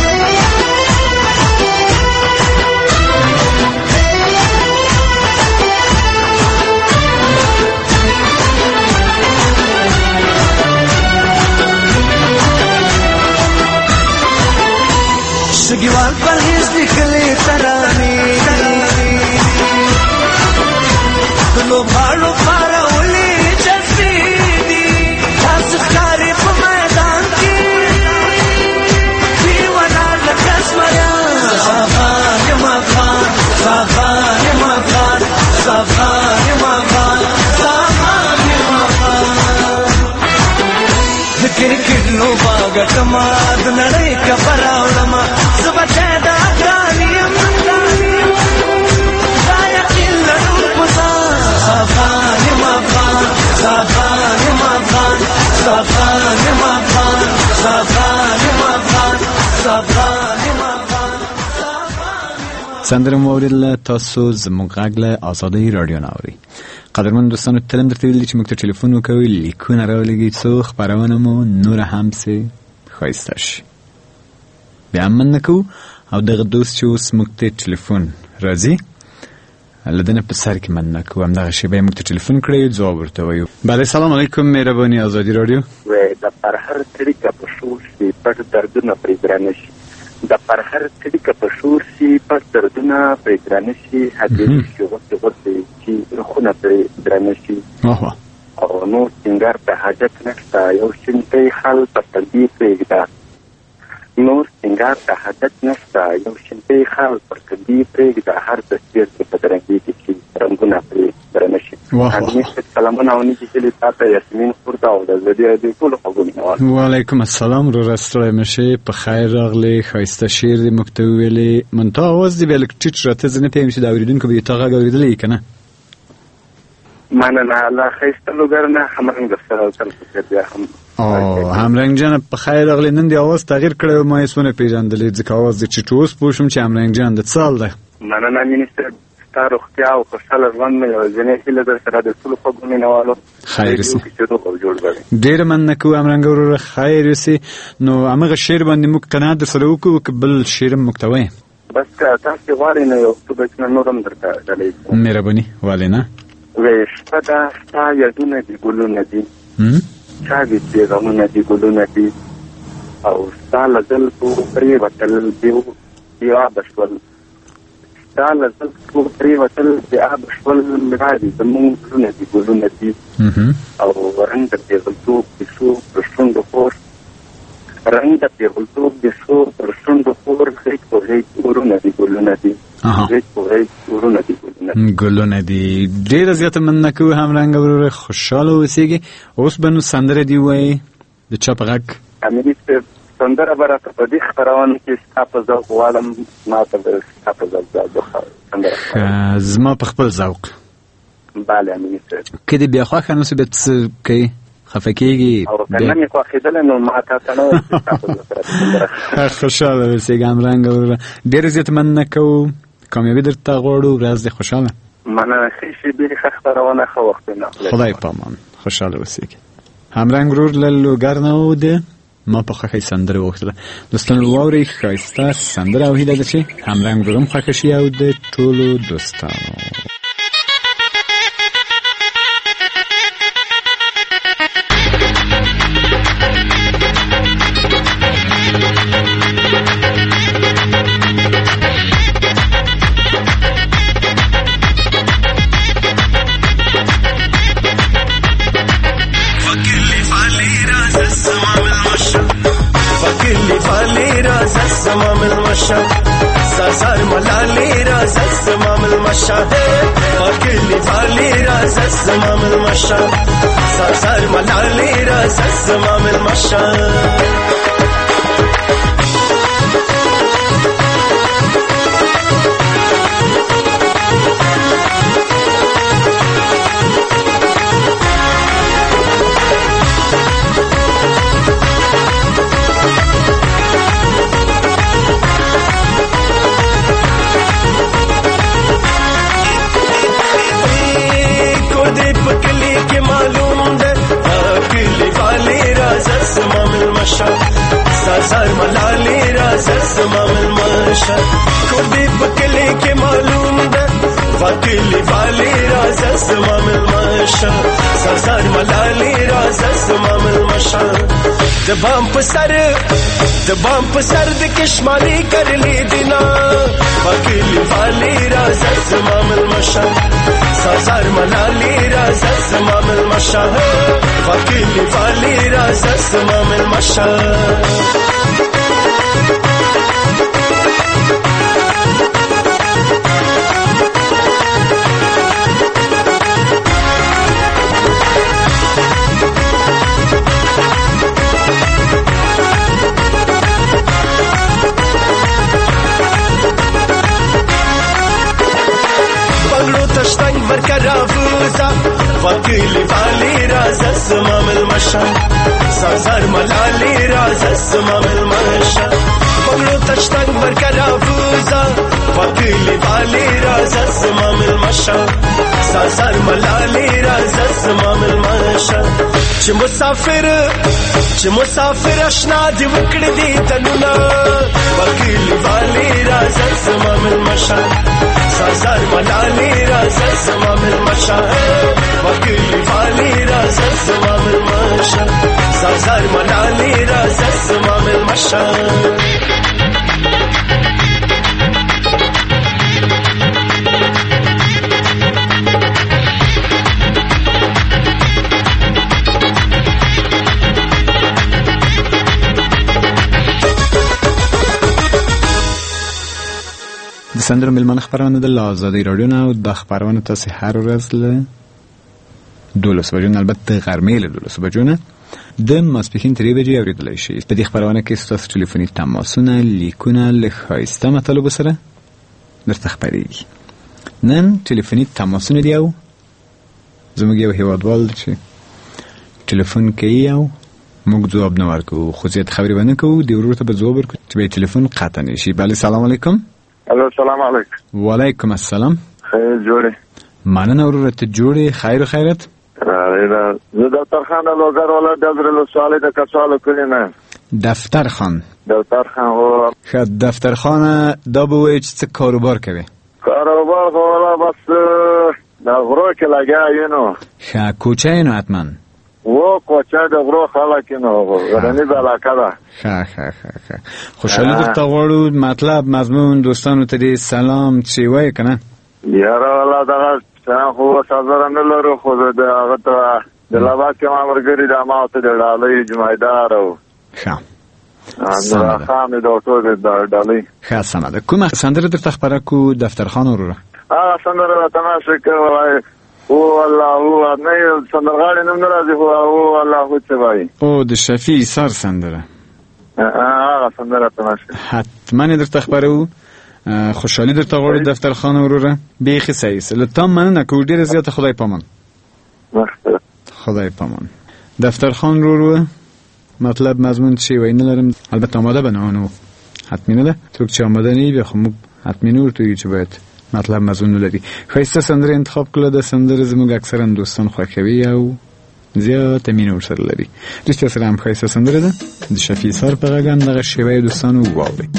شګیوال پرهیز لیکلې ترانې د لوبغاړو پارولې جذبې دي، داسې ښکاري په میدان کې دیوانه لکه زمریان صافان مخان صافان مخان صافان مخان صافان مخان. د کرکټ لوبا ګټما د نړۍ خبر راوړما، سبته د افغانیم دا یقین لرم پسان صافان مخان صافان مخان صافان مخان صافان مخان صافان مخان. سندره مو اوریدله، تاسو زموږ غږ له ازادۍ راډیو نه اورئ. قدرمن دوستانو، تلم درته ویلي چې موږ ته ټلیفون وکوئ، لیکونه راولېږئ څو خپرونه مو نوره هم سې ښایسته شي. بیا هم مننه کوو او دغه دوست چې اوس موږ ته ټلیفون راځي له ده نه په سر کې مننه کوو. همدغه شېبه یې موږ ته ټلیفون کړی، ځواب ورته وایو. بله، سلام علیکم، مهرباني ازادي راډیو. د پر هر طریقه په شور شي پټ دردونه پرې درانه شي، د پر هر طریقه په شور شي پټ دردونه پرې درانه شي، هدیرې شي غوڅې غوڅې چې روحونه پرې درانه شي، او نور سینګار ته حاجت نشته، یو شینکی خل په تندي پرېږده، نور سنگار ته حاجت نشته. یو شینپی خال پر کدي پرېږده هر تصویر کې بدرنګېږي چې رنګونه پرې درنه شي. سلامونه او نیکې هیلې تا ته یاسمین خور ته او د زدې ټولو خوږو مینهوال. وعلیکم السلام. ورور ستړی مه شې، په خیر راغلی. ښایسته شعر دې موږ ته وویلې. منتها اواز دې بیا لږ ټیټ راته، زه نه پوهېږم چې د اورېدونکو به یې تا غږ اورېدلی که نه؟ مننه. له ښایسته لوګر نه همرنګ درسره او تل په خیر. بیا هم همرنګ جان په خیر راغلی. نن دې اواز تغییر کړی و، ما هېڅ ونه پېژندلې، ځکه اواز دې ټیټ اوس پوه شوم چې همرنګ جان د څه حال دی؟ مننه مینسټر، ستا روغتیا او خوشحاله ژوند مې یوازینۍ هیله در سره د ټولو خوږو مینهوالو خیر وسي. ډېره مننه کوو همرنګ وروره، خیر وسي. نو همغه شعر باندې موږ قناعت در سره وکړو که بل شعر هم موږ ته وایې؟ بس که تاسې غواړئ نو یو څو بیتونه نور هم درته ډالۍ کوم. مهرباني ولې نه. وایي شپه ده ستا یادونه دي ګلونه دي، چا دي پیغامونه دي ګلونه دي، او ستا له زلفو پرېوتل بېآبه شول، ستا له زلفو پرېوتل بېآبه شول، را دي زمونږ زړونه دي ګلونه دي، او رنګ د پېغلتوب د شو پر شونډو خور، رنګ د پېغلتوب د شو پر شونډو خور، غېږ په غېږ ورونه دي ګلونه دي، غېږ په غېږ ورونه دي ګلونه دي. ډېره زیاته مننه کوو همرنګ وروره، خوشحاله اوسېږي. اوس به نو سندره دې ووایې د چا په غږ؟ امیر صاحب سندره به راته په دې خپرونه کې ستا په ذوق غواړم، ما ته به ستا په ذوق سندره زما په خپل ذوق. بله امیر صاحب. که دې بیا خوښه نه سو بیا څه کوې؟ خفه کېږي؟ او که نه مې خوښېدلی نو ما تا ته نه وایي چې ستا په ذوق راته سندره. خوشحاله اوسېږه همرنګ وروره، ډېره زیاته مننه کوو، کامیابي درته غواړو، ورځ دې خوشحاله. مننه. ښې شېبې ښه خپرونه ښه وختونه. خدای پامان، خوشحاله اوسېږي. همرنګ ورور له لوګر نه و د ما په خوښۍ سندره وغوښتله. دوستانو واورئ ښایسته سندره او هیله ده چې همرنګ ورور هم خوښه شي او د ټولو دوستانو. سازار ملالی راز زمام المشاهد فاکلی فالی راز زمام المشاهد سازار ملالی راز زمام المشاهد سازار ملالی راز زمام المشاهد کردی بکلی که معلوم ده واکلی والی راز زمام المشاهد سازار ملالی راز زمام المشاهد دبام پسر د کشمالی کرلی دینا واکلی والی راز زمام المشاهد سازار ملالی راز زمام المشاهد واکلی والی راز زمام المشاهد واکلی والی راز زمام المشاهد سازار ملالی راز زمام المشاهد بنگلو تشتنگ برکرافوزا واکلی والی راز زمام المشاهد سازار ملالی راز زمام المشاهد چې مسافر اشنا دی وکړه دی تنونا واکلی والی راز زمام المشاهد سازار ملالی راز زمام المشاهد واکلی والی راز زمام المشاهد سازار ملالی راز زمام المشاهد سندرو ملمانه خبرونه د آزادی رادیو نه او د خبرونه تاسو هر ورځ له 12 بجو نه البته غرمه له 12 بجو نه د ماسپښین 3 بجې اوریدلای شي. په دې خبرونه کې ستاسو ټلیفوني تماسونه لیکونه له ښایسته مطالب سره درته خبرېږي. نن ټلیفوني تماسونه دی او زموږ یو هیوادوال چې ټلیفون کوي او موږ جواب نه ورکوو، خو زیات خبرې باندې کوو، دی ورور ته به جواب ورکوو چې به ټلیفون قطع نشي. بله سلام علیکم. السلام علیکم. وعلیکم السلام. خیر جوړې. مننه ورور ته جوړې. خیر و خیرت. زه دفتر خان لوګر ولا دزرلو سوال د کسالو کړی نه. دفتر خان او دفتر خان دا به وایي چې څه کاروبار کوي؟ کاروبار خو ولا بس د غرو کې لګیا نو. ښه کوچه نو حتما و کوچه د غرو خلک نو غرنی علاقه ده. ښه خوشحالي درته غواړو. مطلب مضمون دوستانو ته دې سلام چې وایي که نه؟ یاره والا دغه خو سازره نه لرو، خو د هغه ته د لباس کې ما ملګري د ما ته د ډالۍ جمعیدار او ښه د خامې د اوټو د ډالۍ. ښه سمه ده. کومه سندره درته خبره کو دفترخان وروره؟ هغه سندره راته ناشه کوي او الله هو نه سندرغاړي نوم نه راځي، خو او الله هو څه وایي. او د شفیع سار سندره هغه سندره راته ناشه. حتما درته خبرو. خوشحالی درته غواړي دفترخان وروره. بیخي صحیح له تا مننه کوو ډېره زیاته. خدای پامان. خدای پامان. دفترخان وروره مطلب مضمون چی وای نلرم، البته آماده بنانو حتمی نه ده. تو که آماده نی بیا خب حتمی نور توی چی باید مطلب مضمون نلری. خیسته سندره انتخاب کلا ده. سندره زموږ اکثرا دوستان خوښوي او زیات مینه ورسره لري. رښتیا سره هم خیسته سندره ده د شفیع سار په غږ هم دغه شیوه دوستانو واورئ.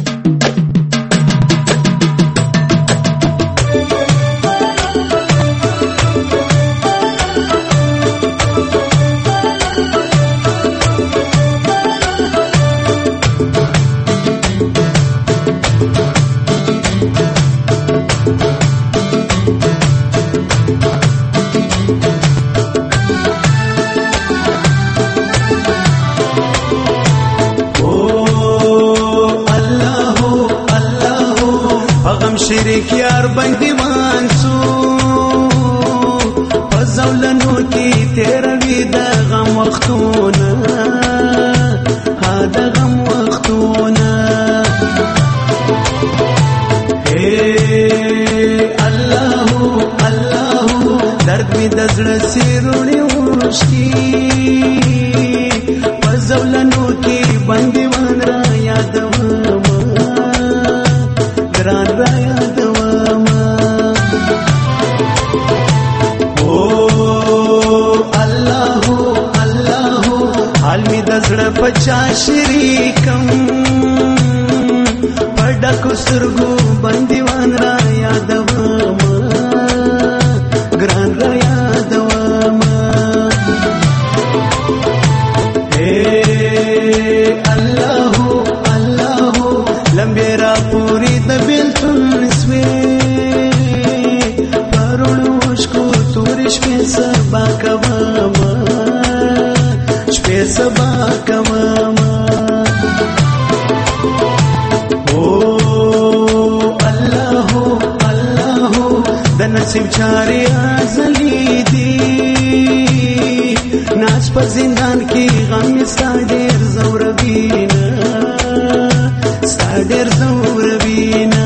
شریک یار باندې وانسو پزولنو کې تیرا وی د غم وختونه ها د غم وختونه. اے الله الله درد می د زړه سیرونی وشتي پزولنو کې باندې وان را یادوم ګران را یادوم. او الله الله حال می د زړه پچا شریکم پډکو سترګو باندې وان را یادوم ګران را یادوم. اے الله الله لمبه را پوری د بیلتون سوی پرونو شکو تورش په سبا کوما شپه سبا کوما. او الله الله د نصیب چاري ازلی دی ناز په زندان کې غم ستا ډېر زوروینه ستا ډېر زوروینه.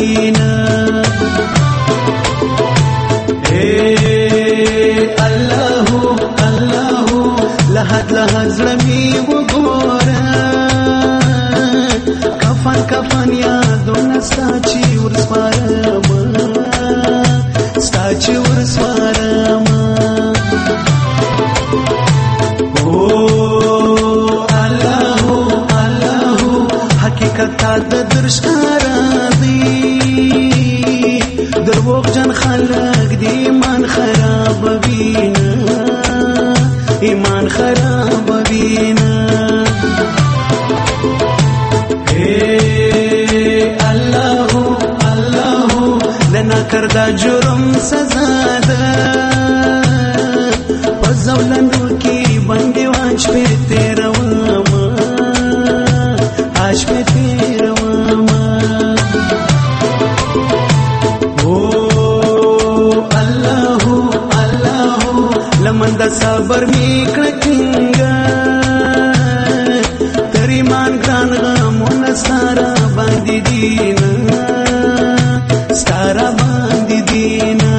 Allah یاد له زړه مې وګوره کفن کفن یادونه ستا چې ورسپارم ستا چې ورسپارم حقیقت د درشکارا دی دروغجن خلق دی ایمان خراب وینا ایمان خراب وینا الله الله لنا کردا جرم سزا ده پزولنو کی باندې واچ په تیروم آج په تیروم الله الله لمن د صبر میکړه څنګه تر ایمان ګران غمون سارا باندې دینا سارا باندې دینا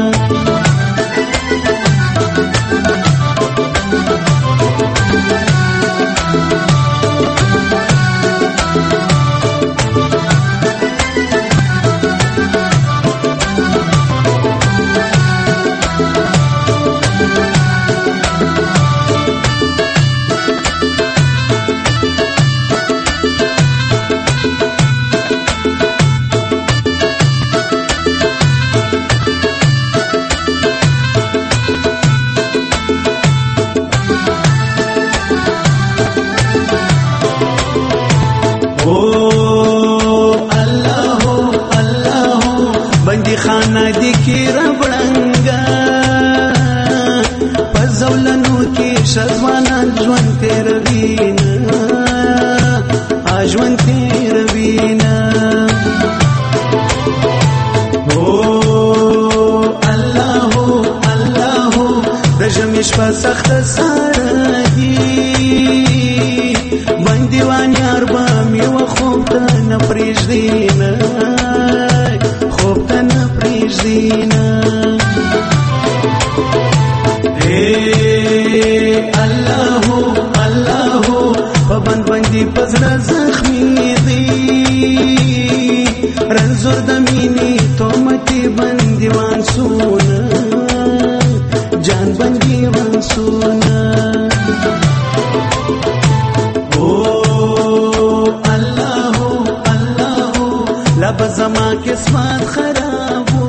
خانه دی کی ربړنګا پزولنو کې شزوانا ژوند تیر وینا ژوند تیر وینا او الله الله د جمیش په سخت سره دی بندیوان یار با می و خوب ته نه پریږدینا خوب ته نه پریږدینا الله الله په بند باندې پزړه زخمی دی رنزور د مینې تومتي بندیوان سونه جان بندیوان سونه بزما قسمت خرابو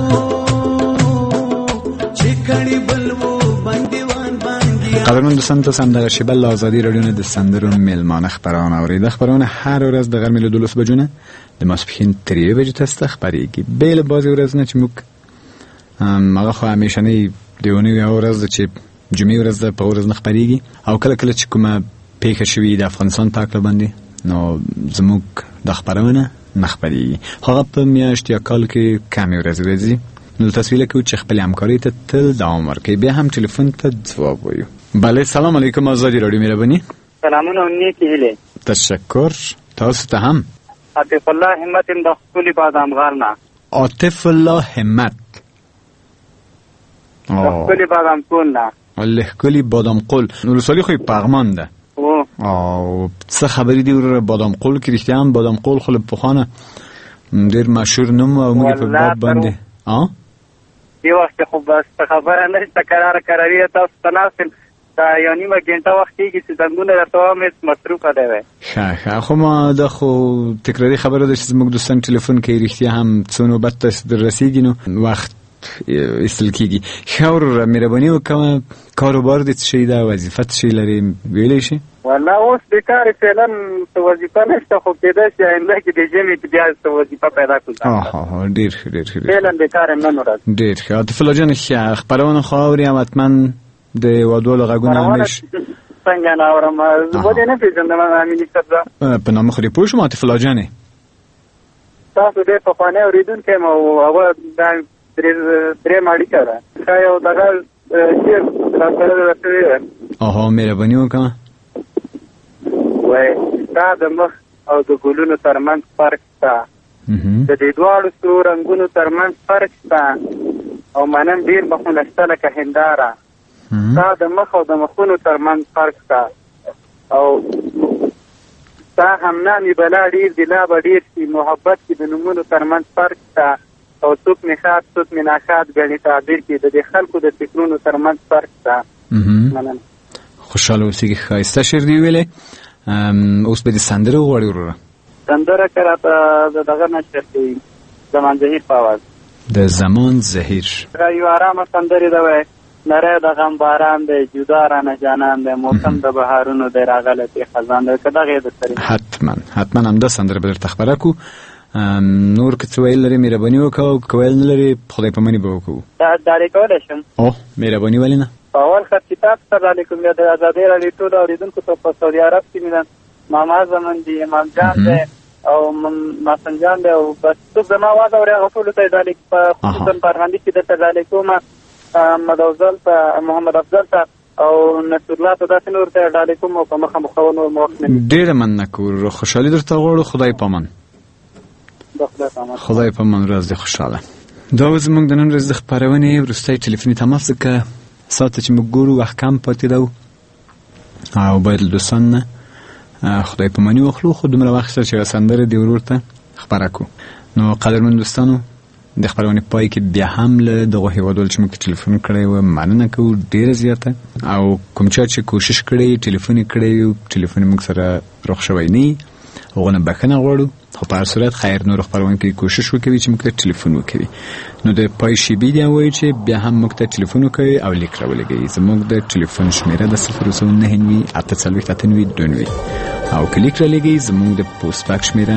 چې کړي بلوو بندیوان باندې قدرمن دوستان تاسو هم د شبل آزادی رادیو نه د سندرو میلمانه خبرونه اورید. خبرونه هر ورځ د غرمې له 12 بجو نه د ماسپښین 3 بجې ته خبرېږي. بیل بازي ورځ نه چې موږ هغه خو همیشه نه دیونه ورځ چې جمعې ورځ په ورځ نه خبرېږي او کله کله چې کومه پیښه شوي د افغانستان په اړه باندې نو زموږ د خبرونه نخبرېږي. هغه په میاشت یا کال کې کمې ورځې راځي نو تصویل کوو چې خپل همکاري ته تل دوام ورکړي. بیا هم ټلیفون ته ځواب وایو. بله سلام علیکم آزادی رادیو مهرباني. سلامونه او نیکی هیلې. تشکر تاسو ته هم. عاطف الله همت د خپل بادام غارنا. عاطف الله همت خپل بادام کول نه الله کلی بادام قل نور سالی خو پغمان ده او څه خبرې دی ور بادام قل کې رښتیا هم بادام قل خو په خانه ډیر مشهور نوم او موږ په باب باندې یو وخت خو بس خبره نه تکرار کوي تاسو تناسل دا یو نیمه غنټه وخت کې چې څنګه راته مې مصروفه ده ښه خو ما د خو تکراری خبره ده چې موږ دوستان ټلیفون کې رښتیا هم څونو بد تاسو درسیږي نو وخت استل کیږي. خاور مهرباني وکړه کاروبار دې څه شي دا وظیفه څه لري ویلې شي والله اوس بیکار فعلا وظیفه نشته خو کېدای شي آینده کې د جمعې کې بیا وظیفه پیدا کړم. ډیر فعلا بیکار نه نورات ډیر ښه. عاطف الله جان خبرونه خو اوري حتما د وادو لغونه همیش څنګه نه اورم زه به نه پیژندم امینی صاحب په نام خو پوه شم عاطف الله جان تاسو دې په خانه اوریدونکو مو هغه درې ماړی کړه دا یو دغه چې راځره راځي مهرباني وکړه وای دا د مخ او د ګلونو ترمنځ فرق شته د دې دواړو رنګونو ترمنځ فرق شته او منم ډیر مخونه شته لکه هنداره دا د مخ او د مخونو ترمنځ فرق شته او دا همنامي بلا ډېر دي لا به ډېر شي محبت کې د نومونو ترمنځ فرق شته او څوک نښات څوک مناشات ګڼي تعبیر کې د دې خلکو د فکرونو ترمنځ فرق شته. مننه. خوشحاله اوسېږي. ښایسته شعر دی ویلې. اوس به دې سندره وغواړې وروره؟ سندره که راته د دغه نه شعر کوي زمان زهیر په آواز. د زمان زهیر یو ارامه سندرې ده وایي نری د غم باران دی جدا رانه جانان دی موسم د بهارونو دی راغلی پې خزان دی که دغې د سرې حتما همدا سندره به درته خپره کړو. نور که څه ویل لرې مهرباني وکړه او که ویل نه لرې خدای پاماني به وکړو. ډالۍ کولی شم؟ مهرباني ولې نه. په اول خط کتاب ته ډالۍ کوم یا د ازادۍ راډیو ټولو اورېدونکو ته په سعودي عرب کې مې ماما زمن دی امام جان دی او محسن جان دی او بس څوک زما اواز اوري هغه ټولو ته ډالۍ خصوصا فرهنګي کې درته ډالۍ کوم محمد افضل ته او نصرالله ته داسې نور ته ډالۍ کوم او په مخه مخونو موقع ډېره مننه کوو. خوشحالي درته غواړو. خدای پامان. خدای پامان. ورځ دې خوشحاله. دا و زموږ د نن ورځ د خپرونې وروستی ټلیفوني تماس ځکه ساعت چې موږ ګورو وخت کم پاتې ده او باید له دوستانو نه خدای پاماني واخلو خو دومره وخت شته چې یوه سندره دې ورور ته خپره کړو. نو قدرمن دوستانو د خپرونې پای کې بیا هم له دغو هېوادوالو چې موږ ټلیفون کړی و مننه کوو ډېره زیاته او کوم چا چې کوشش کړی ټلیفون یې کړی وي ټلیفون موږ سره رخ شوی نه وي هغو نه بښنه غواړو خو په هر صورت خیر نور خپرونکي کوشش وکوي چې موږ ته ټلیفون وکوي. نو د پای شیبې دی وایي چې بیا هم موږ ته ټلیفون وکوي او لیک راولګوي. زموږ د ټلیفون شمېره د 009 او که لیک رالېږئ زموږ د پوسټ باک شمېره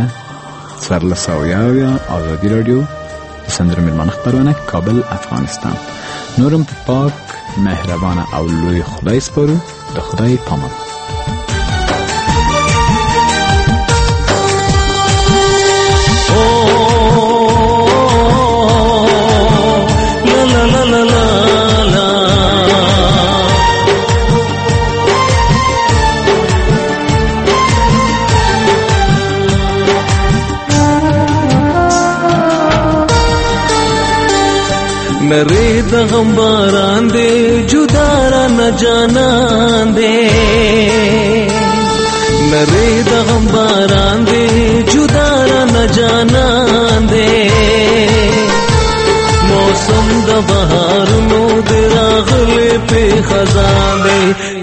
1470 ازادي راډیو د سندرو مېلمانه خپرونه کابل افغانستان. نورم په پاک مهربانه او لوی خدای سپارو. د خدای پامان. نری د غم باران دی جدا را نه جانان دی نری د غم باران دی جدا را نه جانان دی موسم د بهارونو دی راغلی پې خزان دی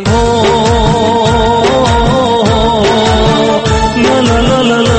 لا لا لا لا لا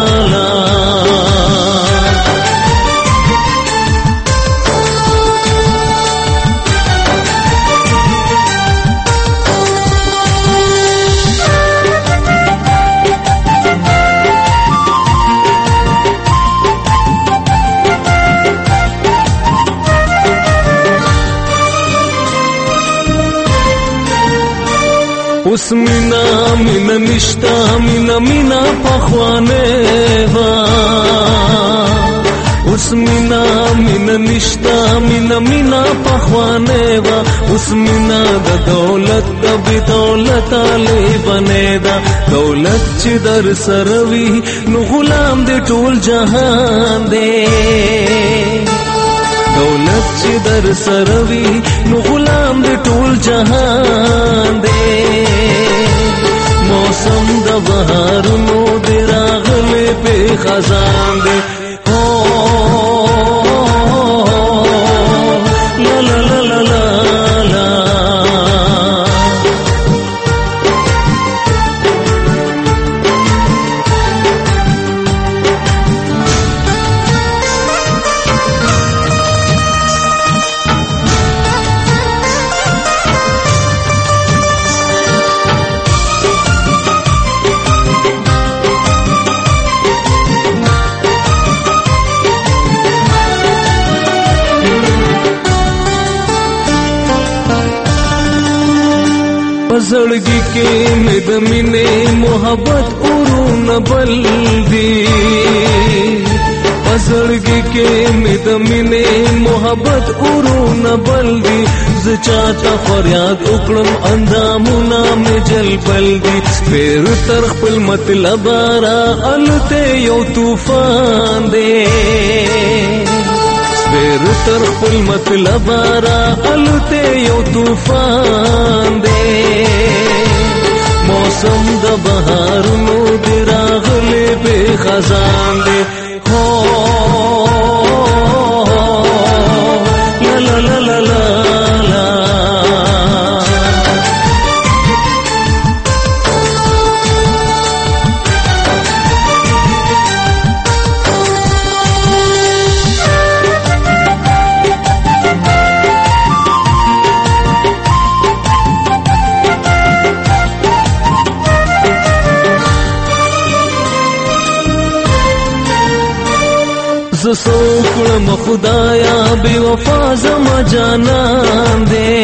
اوس مینا مینا نشتا مینا مینا پخوانه وا اوس مینا مینا نشتا مینا مینا پخوانه وا اوس مینا د دولت د بی دولت علی بنے دا دولت چې در سروي نو غلام دې ټول جهان دې دولت چې در سروي نو غلام دې ټول جهان دې موسم د بهارونو دې راغلی پې خزان دې لا لا لا لا لا لا زړګي کې مې د مینې محبت اورونه بل دي زړګي کې مې د مینې محبت اورونه بل دي زه چاته فریاد وکړم اندامونه مې جلبل دي پیر تر خپل مطلب را الته یو طوفان دی پیر تر خپل مطلب را الته یو طوفان دی موسم د بهارونو دی راغلی به خزان دی هو لا لا لا لا لا زسوکړم خدایا بے وفا زما جانان دے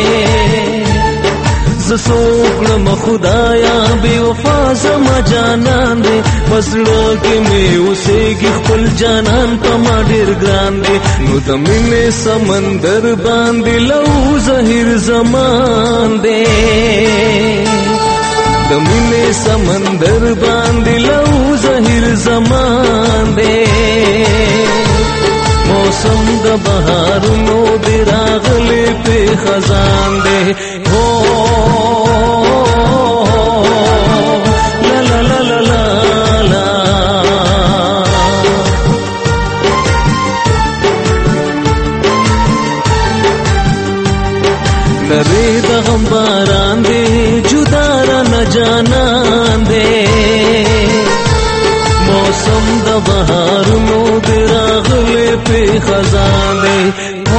زسوکړم خدایا بے وفا زما جانان دے پسړو کې مې اوسېږي خپل جانان په ما ډېر ګران دے نو د مینې سمندر باندې لو زهیر زمان دے د مینې سمندر باندې لو زهیر زمان دے موسم د بهارونو دی راغلی په خزان دی هو لا لا لا لا لا لا لری د غم باران دی جدا را نه جانان دی موسم د بهارونو دی راغلی په خزان دی